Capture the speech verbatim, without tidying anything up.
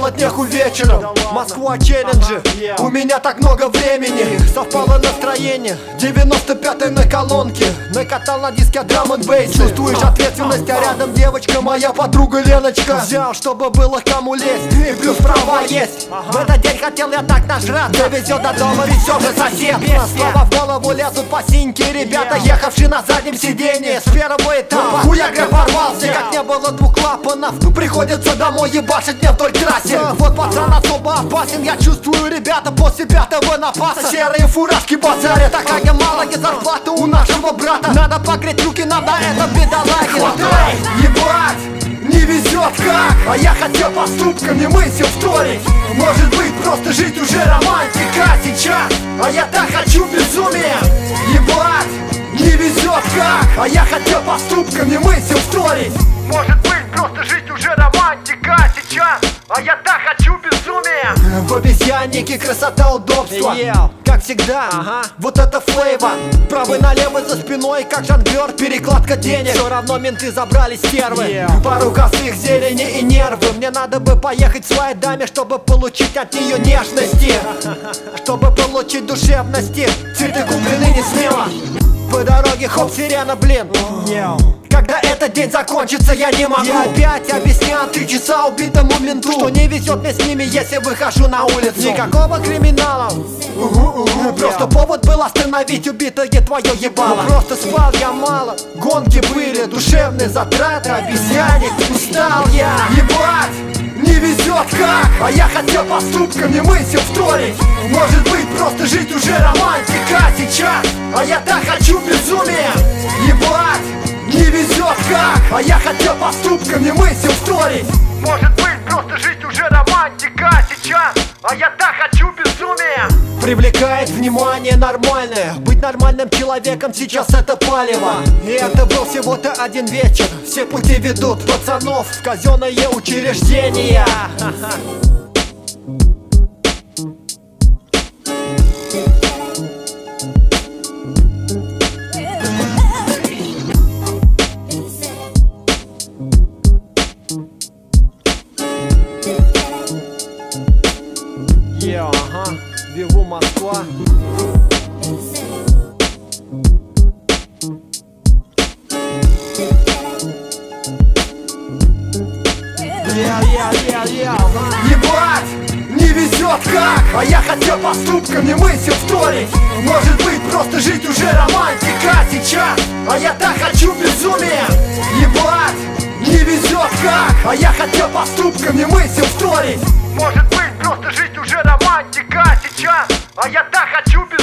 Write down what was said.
делать нехуй вечером. Москва челленджи, у меня так много времени. Совпало настроение, девяносто пятый на колонке. Накатал на диске драм н бейс. Чувствуешь ответственность, а рядом девочка, моя подруга Леночка. Взял, чтобы было кому лезть, и плюс права есть. В этот день хотел я так нажраться, довезет до дома ведь все же сосед. Слова в голову лезут по синьке. Ребята, ехавшие на заднем сиденье с первого этапа. Хуя грэп порвался, как не было двух клапанов. Приходится домой ебашить мне вдоль трассе. Вот пацан особо опасен, я чувствую, ребята, после пятого напаса. Серые фуражки базарят, такая малая зарплата у нашего брата. Надо погреть руки, надо это бедолаги. Хватай, ебать, не везет как. А я хотел поступками мысль вторить. Может быть, просто жить уже романтика сейчас. А я так хочу безумия. Ебать, не везет как. А я хотел поступками мысль вторить. Может быть, просто жить уже романтика сейчас. А я так хочу безумия. В обезьяннике красота, удобства, yeah. Как всегда, ага. Вот это флейва. Правый налево за спиной, как жонглер, перекладка денег. Все равно менты забрали стервы, yeah. Пару косых, зелени и нервы. Мне надо бы поехать к своей даме, чтобы получить от нее нежности. Чтобы получить душевности. Цветы куплены не смело. По дороге хоп, сирена, блин, yeah. Когда этот день закончится, я не могу. Я опять объяснял три часа убитому менту, что не везет мне с ними, если выхожу на улицу. Никакого криминала, угу, угу, просто yeah. Повод был остановить убитое твое ебало. Просто спал я мало, гонки были, душевные затраты, обезьянник, устал я. Ебать, не везет как. А я хотел поступками мысль вторить. Может быть, просто жить уже романтика сейчас. А я так хочу безумия. Ебать, не везет как. А я хотел поступками мысль вторить. Может быть, просто жить уже романтика сейчас. А я так хочу безумия. Привлекает внимание нормальное. Быть нормальным человеком сейчас это палево. И это был всего-то один вечер. Все пути ведут пацанов в казенное учреждение. Yeah, ага, Виву Москва. Yeah, yeah, yeah, yeah, ага. Ебать, не везет как. А я хотел поступками мысль вторить. Может быть, просто жить уже романтика сейчас. А я так хочу безумия. Ебать, не везет как. А я хотел поступками мысль вторить. Может быть, просто жить уже романтика сейчас. А я так хочу без